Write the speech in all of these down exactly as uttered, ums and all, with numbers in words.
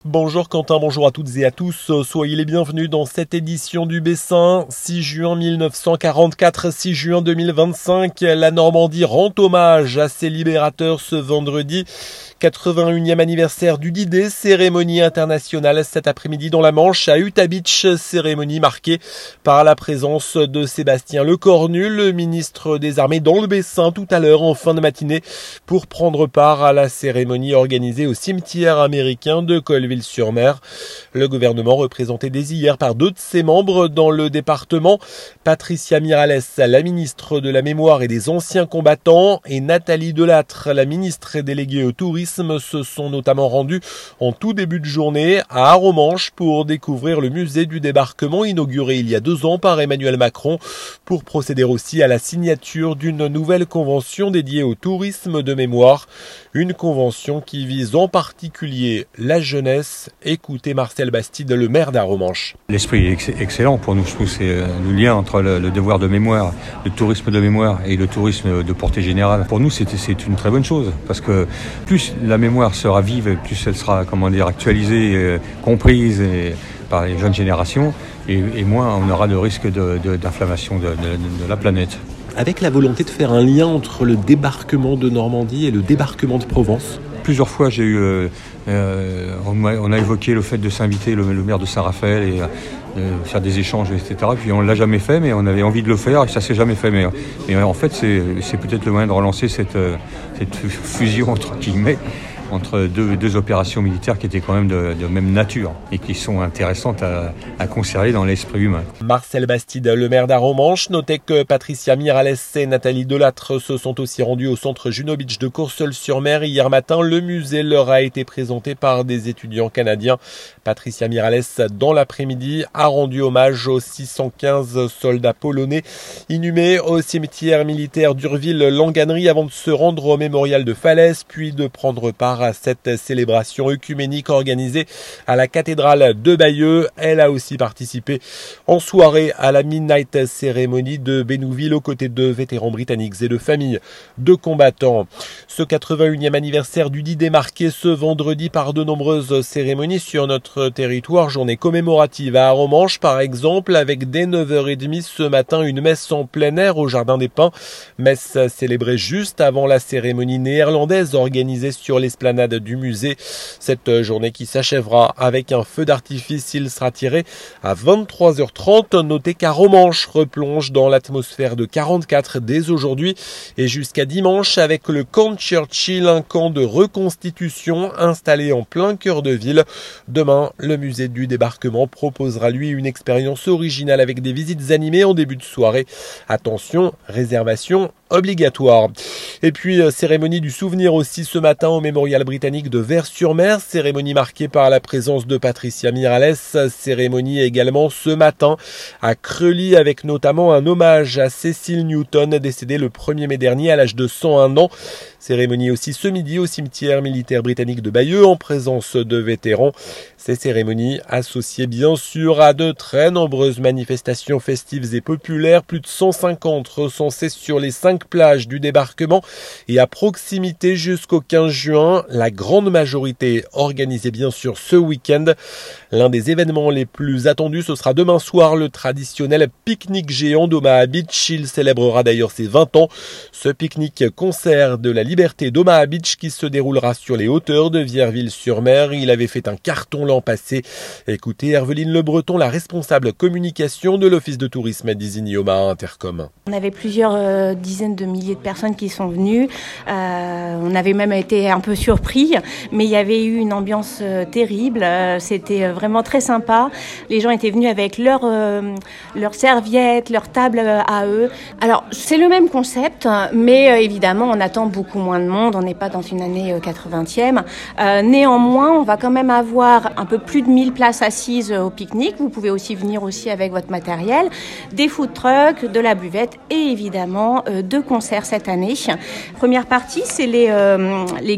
Bonjour Quentin, bonjour à toutes et à tous, soyez les bienvenus dans cette édition du Bessin. six juin mille neuf cent quarante-quatre, six juin deux mille vingt-cinq, la Normandie rend hommage à ses libérateurs ce vendredi. quatre-vingt-unième anniversaire du D-Day, cérémonie internationale cet après-midi dans la Manche à Utah Beach, cérémonie marquée par la présence de Sébastien Lecornu, le ministre des Armées dans le Bessin tout à l'heure en fin de matinée pour prendre part à la cérémonie organisée au cimetière américain de Colleville-sur-Mer. Le gouvernement représenté dès hier par deux de ses membres dans le département, Patricia Miralles, la ministre de la Mémoire et des Anciens Combattants, et Nathalie Delattre, la ministre déléguée au tourisme, se sont notamment rendus en tout début de journée à Arromanches pour découvrir le musée du débarquement inauguré il y a deux ans par Emmanuel Macron pour procéder aussi à la signature d'une nouvelle convention dédiée au tourisme de mémoire. Une convention qui vise en particulier la jeunesse. Écoutez Marcel Bastide, le maire d'Arromanches. L'esprit est ex- excellent pour nous. Je trouve que c'est le lien entre le, le devoir de mémoire, le tourisme de mémoire et le tourisme de portée générale. Pour nous, c'est, c'est une très bonne chose parce que plus la mémoire sera vive, plus elle sera, comment dire, actualisée, euh, comprise et, par les jeunes générations, et, et moins on aura de risque de, de, d'inflammation de, de, de la planète. Avec la volonté de faire un lien entre le débarquement de Normandie et le débarquement de Provence. Plusieurs fois, j'ai eu, euh, euh, on, a, on a évoqué le fait de s'inviter le, le maire de Saint-Raphaël et euh, faire des échanges, et cetera. Puis on ne l'a jamais fait, mais on avait envie de le faire et ça ne s'est jamais fait. Mais, mais en fait, c'est, c'est peut-être le moyen de relancer cette, cette fusion, entre guillemets, entre deux, deux opérations militaires qui étaient quand même de, de même nature et qui sont intéressantes à, à conserver dans l'esprit humain. Marcel Bastide, le maire d'Arromanches, notait que Patricia Miralles et Nathalie Delattre se sont aussi rendus au centre Juno Beach de Courseulles-sur-Mer hier matin. Le musée leur a été présenté par des étudiants canadiens. Patricia Miralles, dans l'après-midi, a rendu hommage aux six cent quinze soldats polonais inhumés au cimetière militaire d'Urville-Langannerie avant de se rendre au mémorial de Falaise, puis de prendre part à cette célébration œcuménique organisée à la cathédrale de Bayeux. Elle a aussi participé en soirée à la Midnight Ceremony de Bénouville aux côtés de vétérans britanniques et de familles de combattants. Ce quatre-vingt-unième anniversaire du D-Day marqué ce vendredi par de nombreuses cérémonies sur notre territoire. Journée commémorative à Arromanches par exemple, avec dès neuf heures trente ce matin une messe en plein air au Jardin des Pins. Messe célébrée juste avant la cérémonie néerlandaise organisée sur l'esplanade du musée. Cette journée qui s'achèvera avec un feu d'artifice, il sera tiré à vingt-trois heures trente. Notez qu'Arromanches replonge dans l'atmosphère de quarante-quatre dès aujourd'hui et jusqu'à dimanche avec le camp Churchill, un camp de reconstitution installé en plein cœur de ville. Demain, le musée du débarquement proposera lui une expérience originale avec des visites animées en début de soirée. Attention, réservation obligatoire. Et puis, cérémonie du souvenir aussi ce matin au mémorial britannique de Vers-sur-Mer, cérémonie marquée par la présence de Patricia Miralles, cérémonie également ce matin à Creully avec notamment un hommage à Cecil Newton, décédée le premier mai dernier à l'âge de cent un ans. Cérémonie aussi ce midi au cimetière militaire britannique de Bayeux en présence de vétérans. Ces cérémonies associées bien sûr à de très nombreuses manifestations festives et populaires, plus de cent cinquante recensées sur les cinq plages du débarquement et à proximité jusqu'au quinze juin, la grande majorité organisée bien sûr ce week-end. L'un des événements les plus attendus, ce sera demain soir le traditionnel pique-nique géant d'Omaha Beach. Il célébrera d'ailleurs ses vingt ans. Ce pique-nique concert de la liberté d'Omaha Beach qui se déroulera sur les hauteurs de Vierville-sur-Mer. Il avait fait un carton l'an passé. Écoutez Herveline Le Breton, la responsable communication de l'Office de tourisme d'Isigny Omaha Intercom. On avait plusieurs euh, dizaines de milliers de personnes qui sont venues. Euh, on avait même été un peu surpris, mais il y avait eu une ambiance euh, terrible. Euh, c'était vraiment très sympa. Les gens étaient venus avec leurs euh, leurs serviettes, leurs tables à eux. Alors, c'est le même concept, mais euh, évidemment, on attend beaucoup moins de monde. On n'est pas dans une année euh, quatre-vingtième. Euh, néanmoins, on va quand même avoir un peu plus de mille places assises au pique-nique. Vous pouvez aussi venir aussi avec votre matériel, des food trucks, de la buvette et évidemment euh, deux concerts cette année. Première partie, c'est les, euh, les Girlies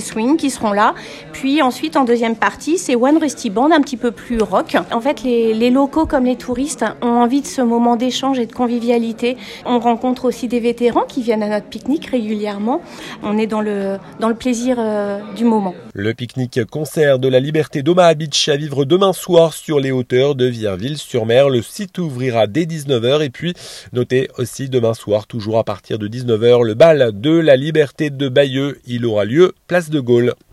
swing qui seront là. Puis ensuite, en deuxième partie, c'est One Rusty Band, un petit peu plus rock. En fait, les, les locaux comme les touristes ont envie de ce moment d'échange et de convivialité. On rencontre aussi des vétérans qui viennent à notre pique-nique régulièrement. On est dans le, dans le plaisir euh, du moment. Le pique-nique concert de la Liberté d'Omaha Beach à vivre demain soir sur les hauteurs de Vierville-sur-Mer. Le site ouvrira dès dix-neuf heures et puis notez aussi demain soir, toujours à partir de dix-neuf heures, le bal de la Liberté de Bayeux. Il aura lieu place de Gaulle.